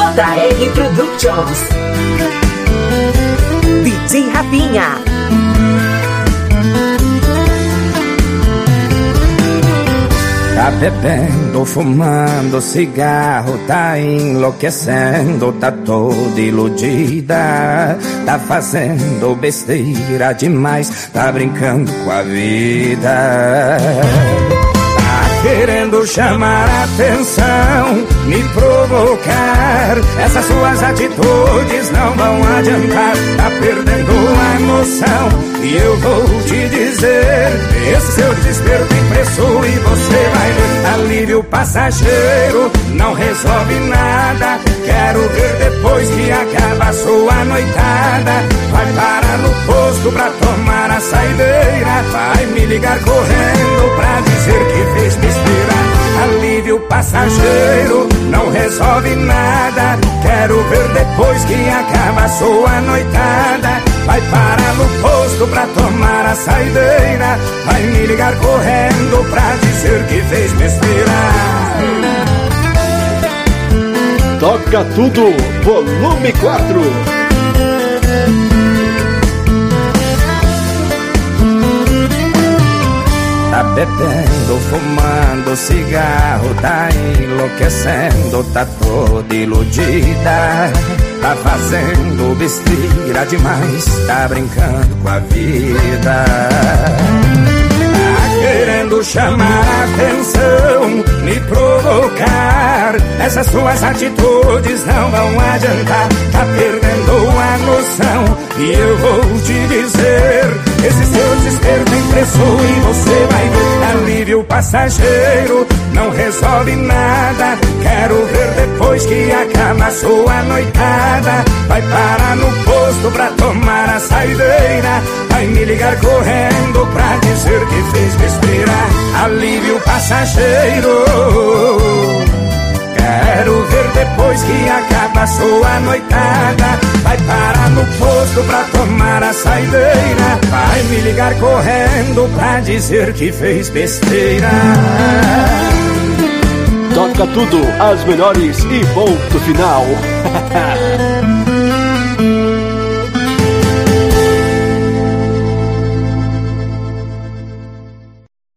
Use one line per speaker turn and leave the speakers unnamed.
JR Productions. DJ Rafinha.
Tá bebendo, fumando cigarro, tá enlouquecendo, tá toda iludida. Tá fazendo besteira demais, tá brincando com a vida. Tá querendo chamar a atenção, me provocar. Essas suas atitudes não vão adiantar, tá perdendo a noção. E eu vou te dizer, esse seu desespero tem preço e você vai ver. Alívio passageiro não resolve nada. Quero ver depois que acaba a sua noitada. Vai parar no posto pra tomar a saideira. Vai me ligar correndo pra dizer que fez besteira. Alívio passageiro não resolve nada. Quero ver depois que acaba a sua noitada. Vai parar no posto pra tomar a saideira. Vai me ligar correndo pra dizer que fez besteira.
Toca tudo, volume 4.
Tá bebendo, fumando cigarro, tá enlouquecendo, tá toda iludida. Tá fazendo besteira demais, tá brincando com a vida. Tá querendo chamar a atenção, me provocar. Essas suas atitudes não vão adiantar, tá perdendo a noção. E eu vou te dizer, esse seu desespero tem preço e você vai ver. Alívio passageiro não resolve nada. Quero ver depois que acaba a sua noitada. Vai parar no posto pra tomar a saideira. Vai me ligar correndo pra dizer que fez besteira. Alívio passageiro. Quero ver depois que acaba a sua noitada. Vai parar no posto pra tomar a saideira. Vai me ligar correndo pra dizer que fez besteira.
Toca tudo, as melhores e ponto final.